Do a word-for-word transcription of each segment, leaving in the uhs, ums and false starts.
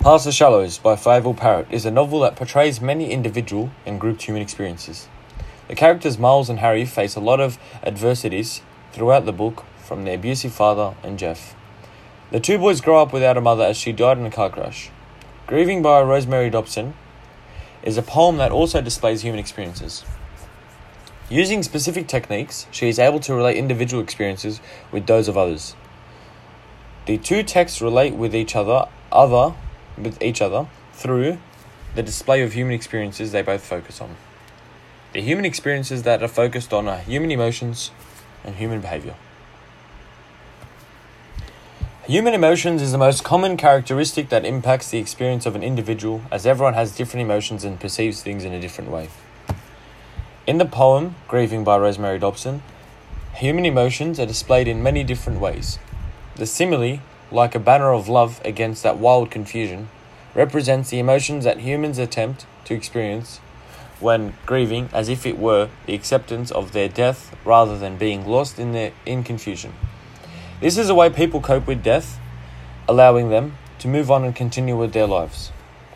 Past the Shallows by Fable Parrott is a novel that portrays many individual and grouped human experiences. The characters Miles and Harry face a lot of adversities throughout the book from their abusive father and Jeff. The two boys grow up without a mother as she died in a car crash. Grieving by Rosemary Dobson is a poem that also displays human experiences. Using specific techniques, she is able to relate individual experiences with those of others. The two texts relate with each other, other with each other through the display of human experiences they both focus on. The human experiences that are focused on are human emotions and human behavior. Human emotions is the most common characteristic that impacts the experience of an individual, as everyone has different emotions and perceives things in a different way. In the poem, Grieving by Rosemary Dobson, human emotions are displayed in many different ways. The simile, like a banner of love against that wild confusion, represents the emotions that humans attempt to experience when grieving, as if it were the acceptance of their death rather than being lost in their in confusion. This is a way people cope with death, allowing them to move on and continue with their lives.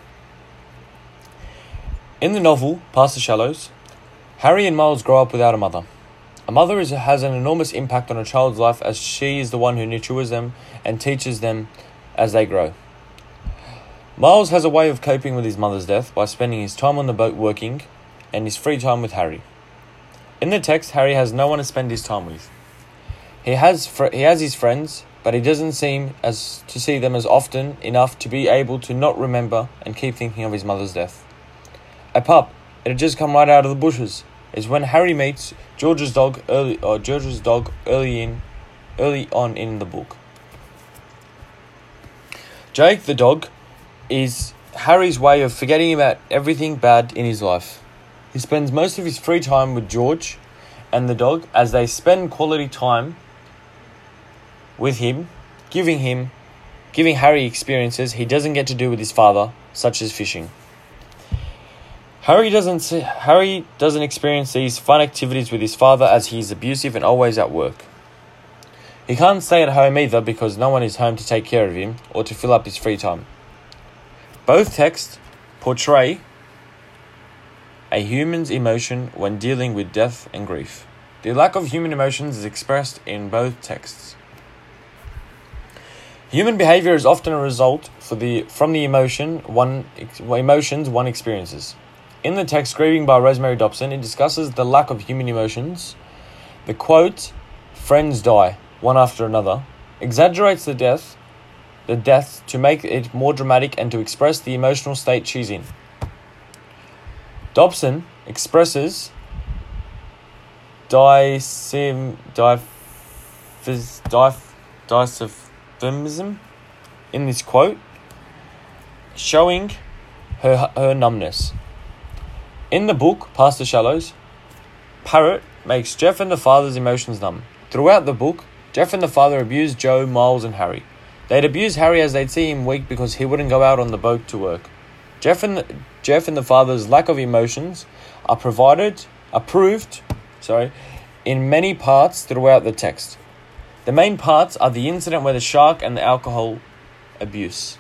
In the novel, Past the Shallows, Harry and Miles grow up without a mother. A mother is, has an enormous impact on a child's life, as she is the one who nurtures them and teaches them as they grow. Miles has a way of coping with his mother's death by spending his time on the boat working and his free time with Harry. In the text, Harry has no one to spend his time with. He has fr- he has his friends, but he doesn't seem as to see them as often enough to be able to not remember and keep thinking of his mother's death. A pup, it had just come right out of the bushes, is when Harry meets George's dog early or George's dog early in early on in the book. Jake the dog is Harry's way of forgetting about everything bad in his life. He spends most of his free time with George and the dog as they spend quality time with him, giving him giving Harry experiences he doesn't get to do with his father, such as fishing. Harry doesn't see, Harry doesn't experience these fun activities with his father as he is abusive and always at work. He can't stay at home either because no one is home to take care of him or to fill up his free time. Both texts portray a human's emotion when dealing with death and grief. The lack of human emotions is expressed in both texts. Human behavior is often a result for the from the emotion one emotions one experiences. In the text Grieving by Rosemary Dobson, it discusses the lack of human emotions. The quote, "Friends die, one after another," exaggerates the death, the death to make it more dramatic and to express the emotional state she's in. Dobson expresses disim, dif, dif, disophimism in this quote, showing her her numbness. In the book, Past the Shallows, Parrott makes Jeff and the father's emotions numb. Throughout the book, Jeff and the father abused Joe, Miles, and Harry. They'd abuse Harry as they'd see him weak because he wouldn't go out on the boat to work. Jeff and the, Jeff and the father's lack of emotions are provided, are proved, sorry, in many parts throughout the text. The main parts are the incident where the shark and the alcohol abuse.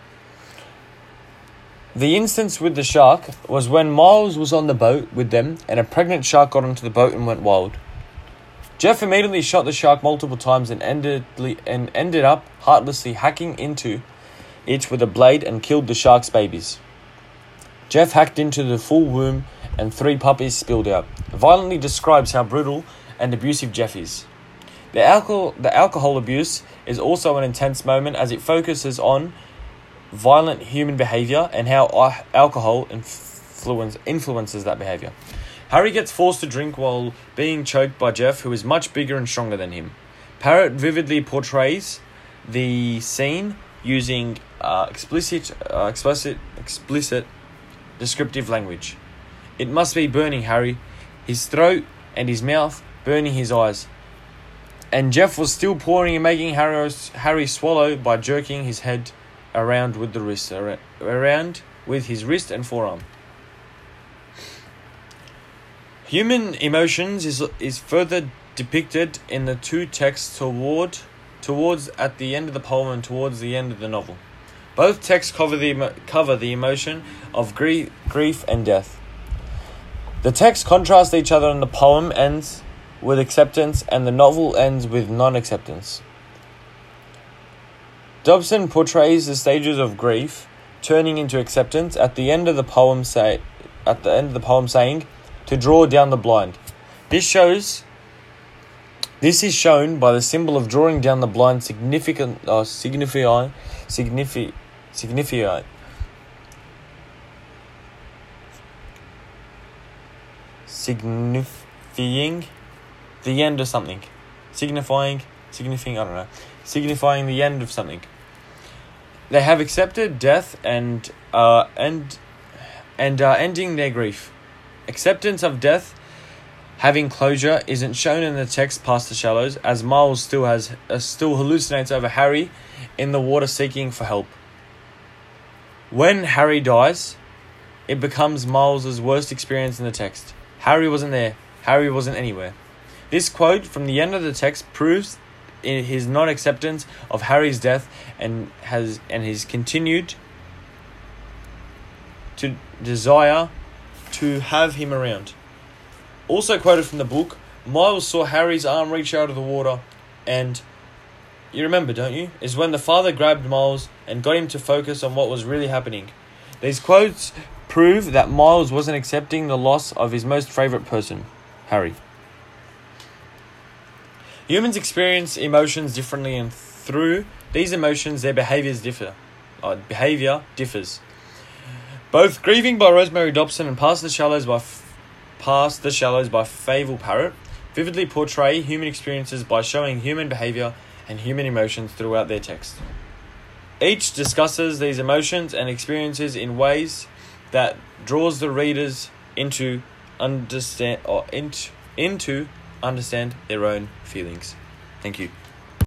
The instance with the shark was when Miles was on the boat with them and a pregnant shark got onto the boat and went wild. Jeff immediately shot the shark multiple times and ended, and ended up heartlessly hacking into it with a blade and killed the shark's babies. Jeff hacked into the full womb and three puppies spilled out. Violently describes how brutal and abusive Jeff is. The alcohol, the alcohol abuse is also an intense moment as it focuses on violent human behavior and how alcohol influence, influences that behavior. Harry gets forced to drink while being choked by Jeff, who is much bigger and stronger than him. Parrott vividly portrays the scene using uh, explicit, uh, explicit, explicit, descriptive language. It must be burning Harry, his throat and his mouth, burning his eyes. And Jeff was still pouring and making Harry, Harry swallow by jerking his head around with the wrist, around with his wrist and forearm. Human emotions is is further depicted in the two texts toward towards at the end of the poem and towards the end of the novel. Both texts cover the emo- cover the emotion of grief, grief and death. The texts contrast each other, and the poem ends with acceptance, and the novel ends with non-acceptance. Dobson portrays the stages of grief turning into acceptance at the end of the poem. Say, at the end of the poem, saying, "To draw down the blind." This shows. This is shown by the symbol of drawing down the blind, significant, uh, signifying, signifi, signifying, signifying the end of something, signifying, signifying. I don't know, signifying the end of something. They have accepted death and uh and and uh, ending their grief. Acceptance of death, having closure, isn't shown in the text past the shallows, as Miles still has uh, still hallucinates over Harry in the water seeking for help. When Harry dies, it becomes Miles' worst experience in the text. Harry wasn't there. Harry wasn't anywhere. This quote from the end of the text proves in his non-acceptance of Harry's death and has and his continued to desire to have him around. Also quoted from the book, Miles saw Harry's arm reach out of the water, and you remember, don't you? Is when the father grabbed Miles and got him to focus on what was really happening. These quotes prove that Miles wasn't accepting the loss of his most favourite person, Harry. Humans experience emotions differently, and through these emotions, their behaviours differ. Uh, behaviour differs. Both Grieving by Rosemary Dobson and Past the Shallows by F- Past the Shallows by Fable Parrott vividly portray human experiences by showing human behaviour and human emotions throughout their text. Each discusses these emotions and experiences in ways that draws the readers into understand or into into understand their own feelings. Thank you.